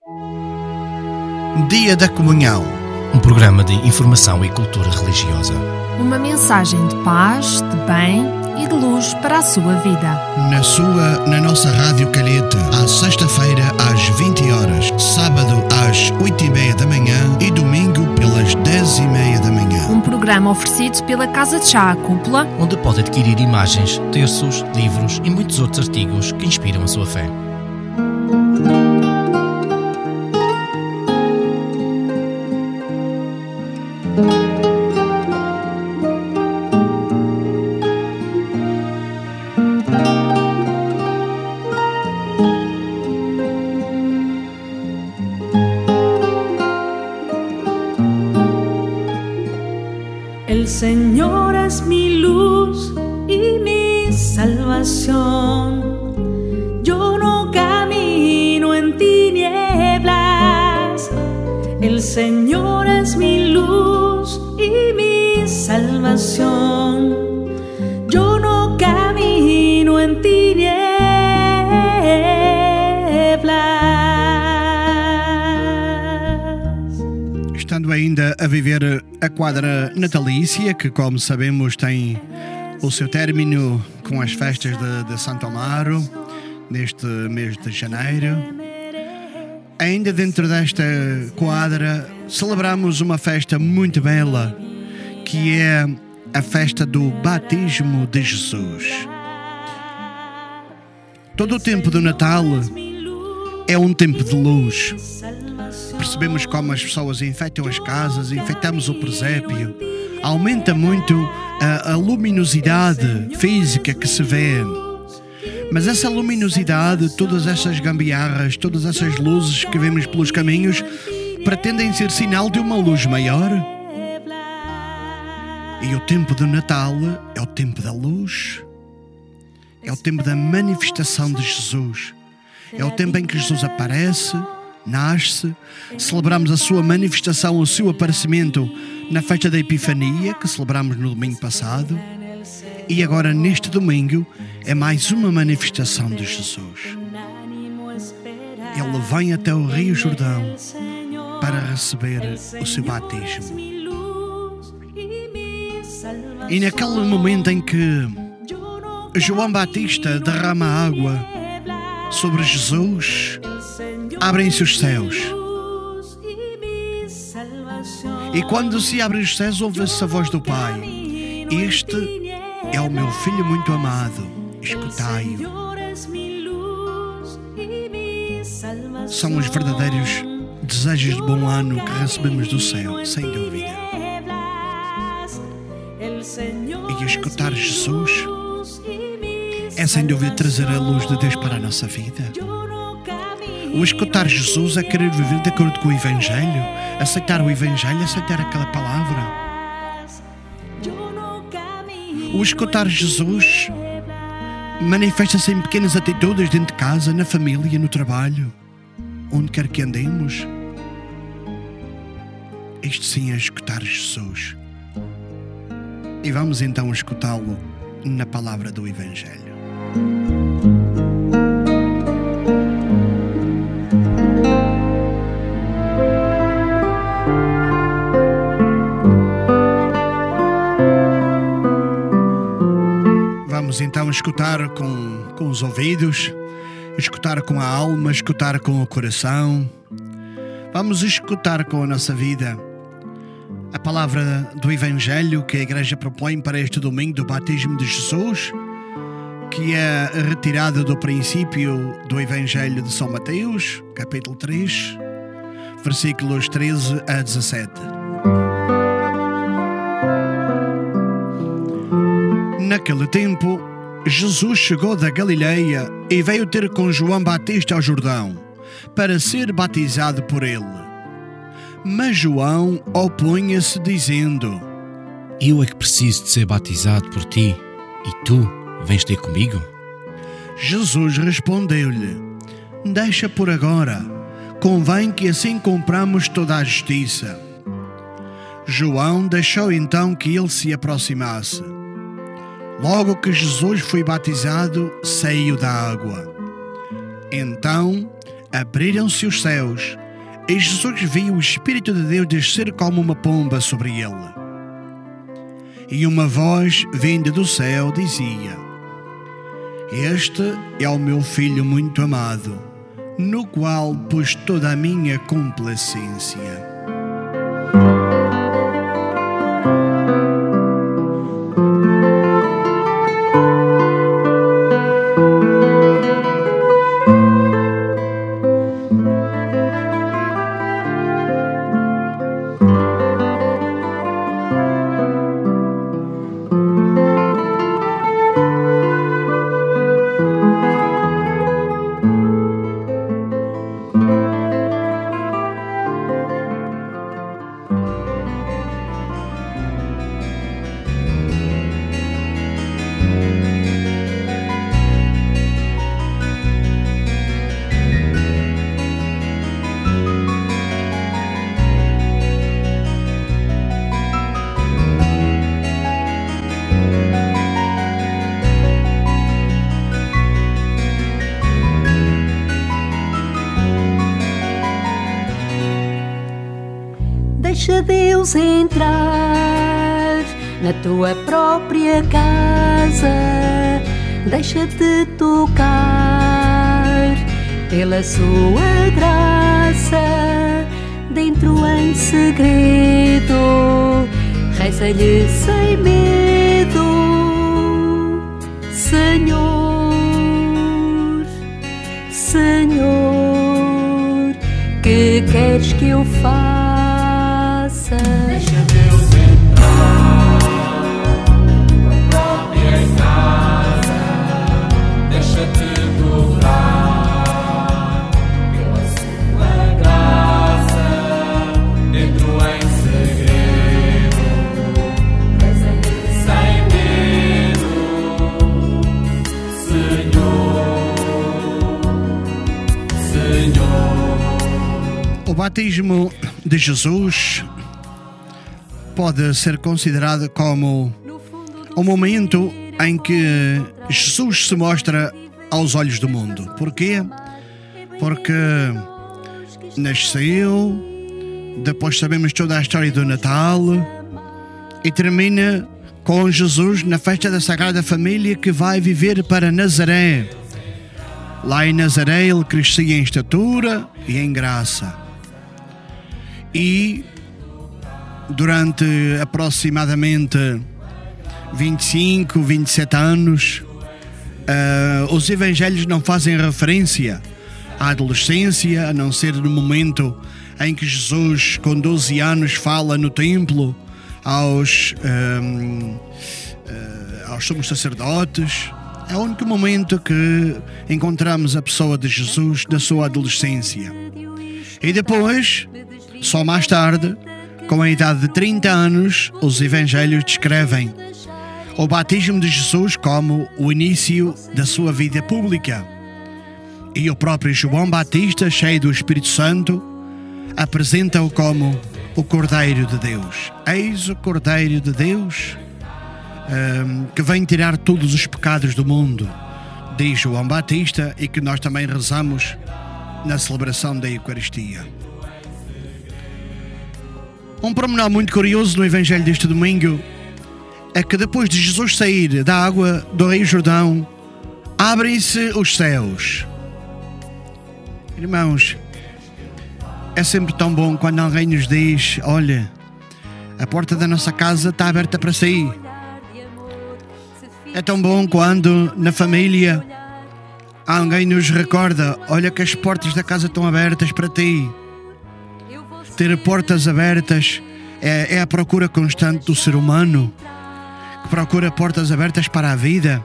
Dia da Comunhão. Um programa de informação e cultura religiosa. Uma mensagem de paz, de bem e de luz para a sua vida. Na nossa Rádio Calhete, à sexta-feira às 20 horas, sábado às 8h30 da manhã e domingo pelas 10h30 da manhã. Um programa oferecido pela Casa de Chá à Cúpula, Onde pode adquirir imagens, terços, livros e muitos outros artigos que inspiram a sua fé. El Señor es mi luz y mi salvación. Yo no camino en tinieblas. El Señor es mi luz y mi salvación. Yo no camino en tinieblas. Estando ainda a viver a quadra natalícia, que como sabemos tem o seu término com as festas de Santo Amaro, neste mês de janeiro, ainda dentro desta quadra celebramos uma festa muito bela, que é a festa do batismo de Jesus. Todo o tempo do Natal é um tempo de luz. Percebemos como as pessoas enfeitam as casas, enfeitamos o presépio. Aumenta muito a luminosidade física que se vê. Mas essa luminosidade, todas essas gambiarras, todas essas luzes que vemos pelos caminhos, pretendem ser sinal de uma luz maior. E o tempo do Natal é o tempo da luz. É o tempo da manifestação de Jesus. É o tempo em que Jesus aparece, nasce. Celebramos a sua manifestação, o seu aparecimento na festa da Epifania, que celebramos no domingo passado. E agora, neste domingo, é mais uma manifestação de Jesus. Ele vem até o Rio Jordão para receber o seu batismo. E naquele momento em que João Batista derrama água sobre Jesus, abrem-se os céus. E quando se abrem os céus, ouve-se a voz do Pai: Este é o meu Filho muito amado, escutai-o. São os verdadeiros desejos de bom ano que recebemos do céu, sem dúvida. E escutar Jesus é sem dúvida trazer a luz de Deus para a nossa vida. O escutar Jesus é querer viver de acordo com o Evangelho, aceitar o Evangelho, aceitar aquela palavra. O escutar Jesus manifesta-se em pequenas atitudes dentro de casa, na família, no trabalho, onde quer que andemos. Isto sim é escutar Jesus. E vamos então escutá-lo na palavra do Evangelho. Vamos então escutar com os ouvidos, escutar com a alma, escutar com o coração. Vamos escutar com a nossa vida a palavra do Evangelho que a Igreja propõe para este domingo do batismo de Jesus, que é retirada do princípio do Evangelho de São Mateus, capítulo 3, versículos 13 a 17. Naquele tempo, Jesus chegou da Galileia e veio ter com João Batista ao Jordão, para ser batizado por ele. Mas João opunha-se, dizendo: Eu é que preciso de ser batizado por ti, e tu vens ter comigo? Jesus respondeu-lhe: Deixa por agora, convém que assim cumpramos toda a justiça. João deixou então que ele se aproximasse. Logo que Jesus foi batizado, saiu da água. Então abriram-se os céus e Jesus viu o Espírito de Deus descer como uma pomba sobre ele. E uma voz vinda do céu dizia: Este é o meu Filho muito amado, no qual pus toda a minha complacência. Deixa Deus entrar na tua própria casa, deixa-te tocar pela sua graça. Dentro em segredo, reza-lhe sem medo: Senhor, Senhor, que queres que eu faça? Deixa Deus entrar na tua própria casa, deixa-te tocar pela sua graça. Dentro em segredo, reza-lhe sem medo: Senhor, Senhor. O batismo de Jesus pode ser considerado como o momento em que Jesus se mostra aos olhos do mundo. Porquê? Porque nasceu, depois sabemos toda a história do Natal e termina com Jesus na festa da Sagrada Família, que vai viver para Nazaré. Lá em Nazaré ele crescia em estatura e em graça. E durante aproximadamente 25, 27 anos, os evangelhos não fazem referência à adolescência, a não ser no momento em que Jesus, com 12 anos, fala no templo aos sumos sacerdotes. É o único momento que encontramos a pessoa de Jesus na sua adolescência. E depois, só mais tarde, com a idade de 30 anos, os evangelhos descrevem o batismo de Jesus como o início da sua vida pública. E o próprio João Batista, cheio do Espírito Santo, apresenta-o como o Cordeiro de Deus. Eis o Cordeiro de Deus que vem tirar todos os pecados do mundo, diz João Batista, e que nós também rezamos na celebração da Eucaristia. Um pormenor muito curioso no Evangelho deste domingo é que depois de Jesus sair da água do Rio Jordão, abrem-se os céus. Irmãos, é sempre tão bom quando alguém nos diz: olha, a porta da nossa casa está aberta para si. É tão bom quando na família alguém nos recorda: olha que as portas da casa estão abertas para ti. Ter portas abertas é a procura constante do ser humano, que procura portas abertas para a vida.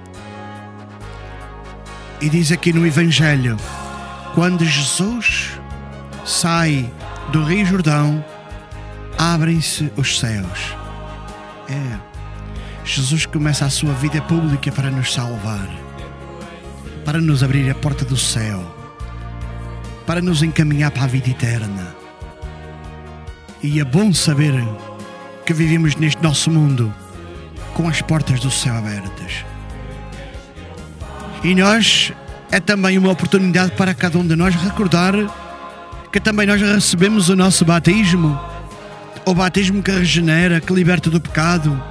E diz aqui no Evangelho, quando Jesus sai do Rio Jordão, abrem-se os céus. Jesus começa a sua vida pública para nos salvar, para nos abrir a porta do céu, para nos encaminhar para a vida eterna. E é bom saber que vivemos neste nosso mundo com as portas do céu abertas. E nós é também uma oportunidade para cada um de nós recordar que também nós recebemos o nosso batismo, o batismo que regenera, que liberta do pecado.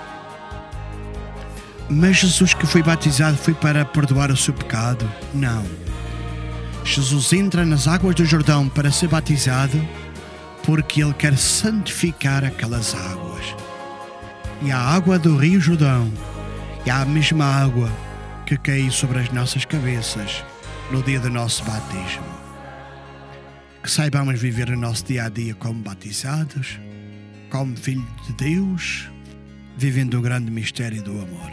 Mas Jesus que foi batizado foi para perdoar o seu pecado? Não. Jesus entra nas águas do Jordão para ser batizado porque Ele quer santificar aquelas águas. E a água do Rio Jordão é a mesma água que cai sobre as nossas cabeças no dia do nosso batismo. Que saibamos viver o nosso dia a dia como batizados, como filhos de Deus, vivendo o grande mistério do amor.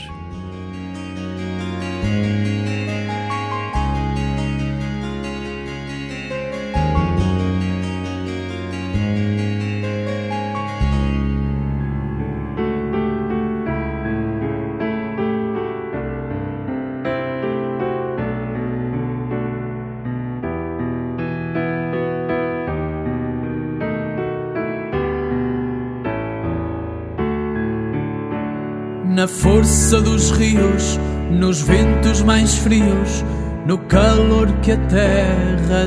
Na força dos rios, nos ventos mais frios, no calor que a terra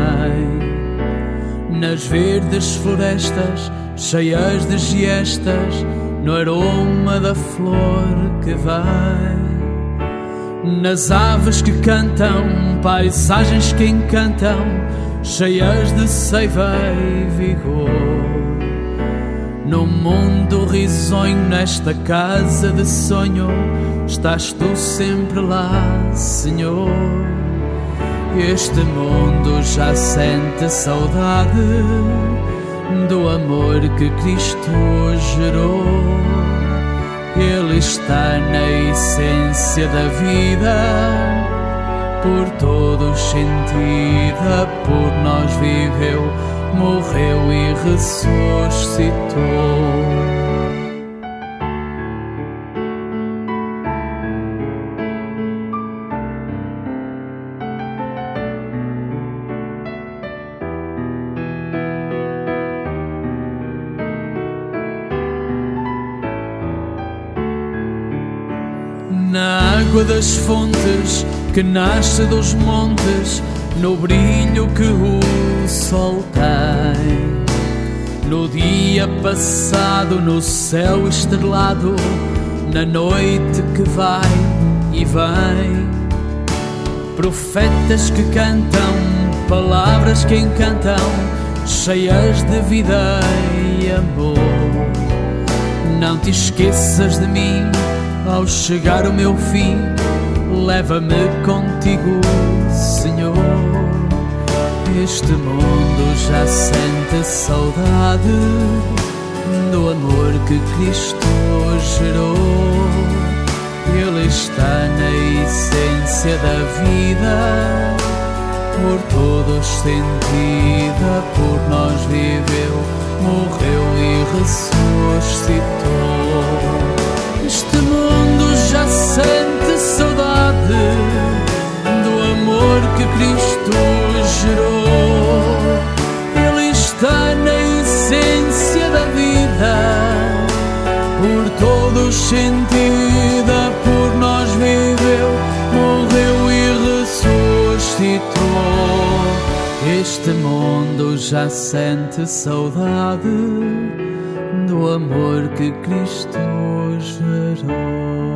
tem, nas verdes florestas cheias de giestas, no aroma da flor que vai, nas aves que cantam, paisagens que encantam, cheias de seiva e vigor. No mundo risonho, nesta casa de sonho, estás tu sempre lá, Senhor. Este mundo já sente saudade do amor que Cristo gerou. Ele está na essência da vida, por todos sentida, por nós viveu, morreu e ressuscitou. Na água das fontes que nasce dos montes, no brilho que o sol tem, no dia passado, no céu estrelado, na noite que vai e vem, profetas que cantam, palavras que encantam, cheias de vida e amor. Não te esqueças de mim ao chegar o meu fim, leva-me contigo, Senhor. Este mundo já sente saudade do amor que Cristo gerou. Ele está na essência da vida, por todos sentida, por nós viveu, morreu e ressuscitou. Este mundo já sente saudade do amor que Cristo gerou. Ele está na essência da vida, por todos sentida, por nós viveu, morreu e ressuscitou. Este mundo já sente saudade do amor que Cristo gerou.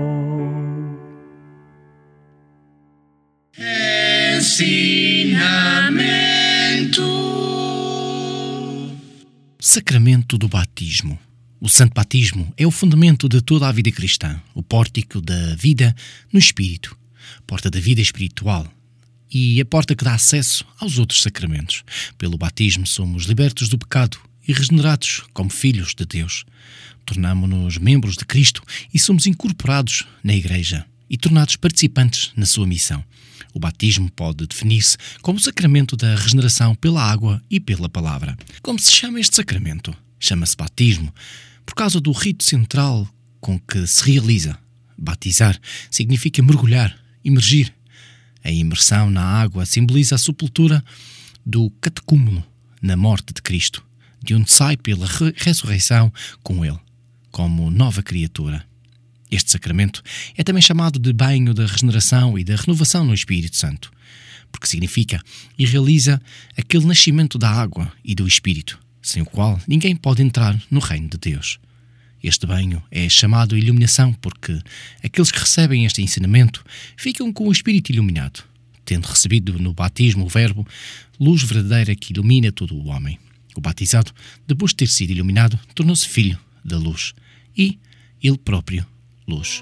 Sacramento do batismo. O santo batismo é o fundamento de toda a vida cristã, o pórtico da vida no Espírito, porta da vida espiritual e a porta que dá acesso aos outros sacramentos. Pelo batismo somos libertos do pecado e regenerados como filhos de Deus. Tornamo-nos membros de Cristo e somos incorporados na Igreja e tornados participantes na sua missão. O batismo pode definir-se como o sacramento da regeneração pela água e pela palavra. Como se chama este sacramento? Chama-se batismo por causa do rito central com que se realiza. Batizar significa mergulhar, imergir. A imersão na água simboliza a sepultura do catecúmulo na morte de Cristo, de onde sai pela ressurreição com ele, como nova criatura. Este sacramento é também chamado de banho da regeneração e da renovação no Espírito Santo, porque significa e realiza aquele nascimento da água e do Espírito, sem o qual ninguém pode entrar no reino de Deus. Este banho é chamado iluminação porque aqueles que recebem este ensinamento ficam com o Espírito iluminado, tendo recebido no batismo o Verbo, luz verdadeira que ilumina todo o homem. O batizado, depois de ter sido iluminado, tornou-se filho da luz e ele próprio luz.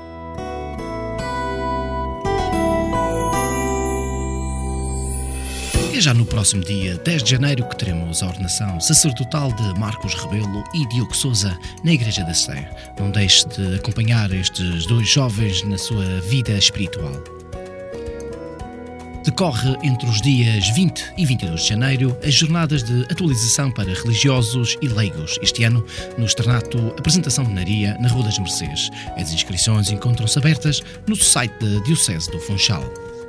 É já no próximo dia 10 de janeiro que teremos a ordenação sacerdotal de Marcos Rebelo e Diogo Sousa na Igreja da Sé. Não deixe de acompanhar estes dois jovens na sua vida espiritual. Decorre entre os dias 20 e 22 de janeiro as jornadas de atualização para religiosos e leigos, este ano no Externato Apresentação de Maria, na Rua das Mercês. As inscrições encontram-se abertas no site da Diocese do Funchal.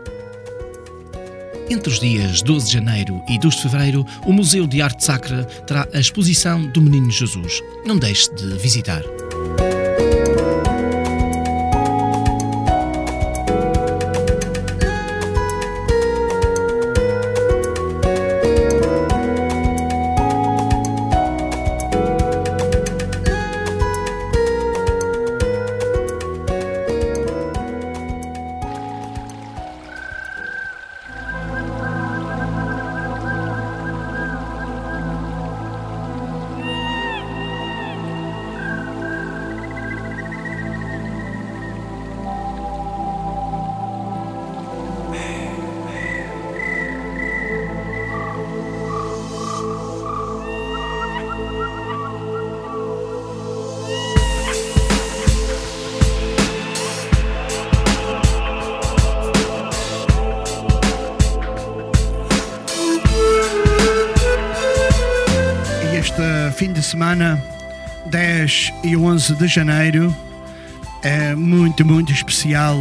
Entre os dias 12 de janeiro e 2 de fevereiro, o Museu de Arte Sacra terá a exposição do Menino Jesus. Não deixe de visitar. Fim de semana 10 e 11 de janeiro é muito especial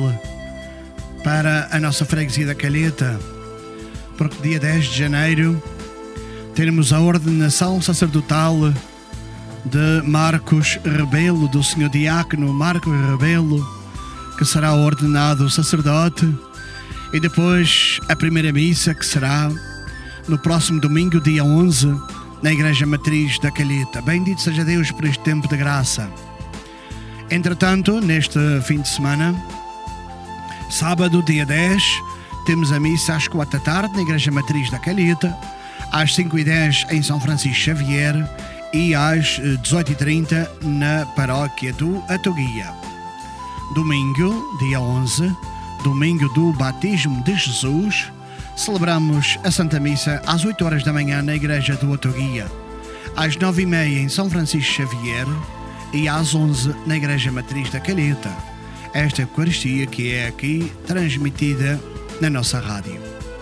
para a nossa freguesia da Calheta, porque dia 10 de janeiro teremos a ordenação sacerdotal de Marcos Rebelo, do Senhor Diácono Marcos Rebelo, que será ordenado sacerdote, e depois a primeira missa, que será no próximo domingo, dia 11, na Igreja Matriz da Calheta. Bendito seja Deus por este tempo de graça. Entretanto, neste fim de semana, sábado, dia 10, temos a missa às 4 da tarde na Igreja Matriz da Calheta, às 5h10 em São Francisco Xavier e às 18h30 na Paróquia do Atoguia. Domingo, dia 11, domingo do Batismo de Jesus, celebramos a Santa Missa às 8 horas da manhã na Igreja do Atoguia, às 9h30 em São Francisco Xavier e às 11 na Igreja Matriz da Calheta. Esta Eucaristia que é aqui transmitida na nossa rádio.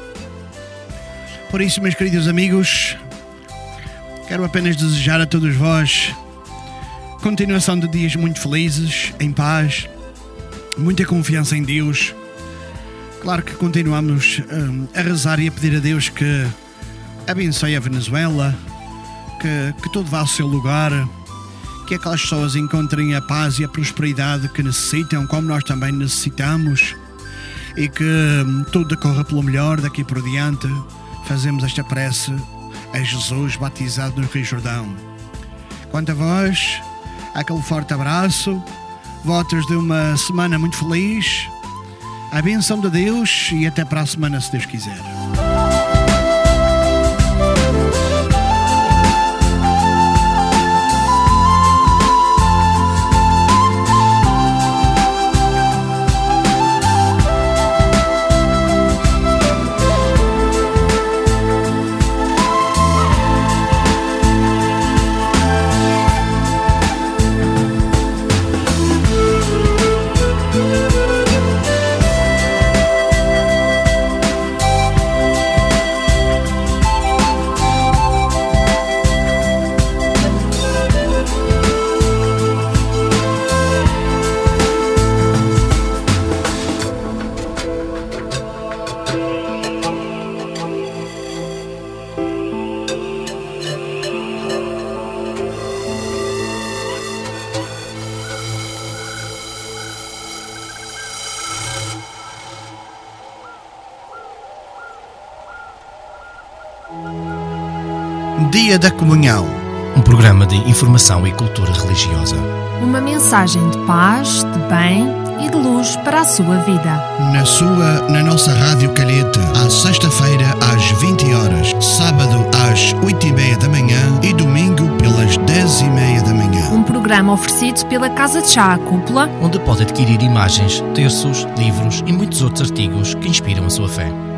Por isso, meus queridos amigos, quero apenas desejar a todos vós continuação de dias muito felizes, em paz, muita confiança em Deus. Claro que continuamos a rezar e a pedir a Deus que abençoe a Venezuela, que tudo vá ao seu lugar, que aquelas pessoas encontrem a paz e a prosperidade que necessitam, como nós também necessitamos, e que tudo decorra pelo melhor daqui por diante. Fazemos esta prece a Jesus batizado no Rio Jordão. Quanto a vós, aquele forte abraço, votos de uma semana muito feliz, a bênção de Deus e até para a semana, se Deus quiser. Dia da Comunhão. Um programa de informação e cultura religiosa. Uma mensagem de paz, de bem e de luz para a sua vida. Na nossa Rádio Calheta, à sexta-feira às 20 horas, sábado às 8h30 da manhã e domingo pelas 10h30 da manhã. Um programa oferecido pela Casa de Chá à Cúpula, Onde pode adquirir imagens, terços, livros e muitos outros artigos que inspiram a sua fé.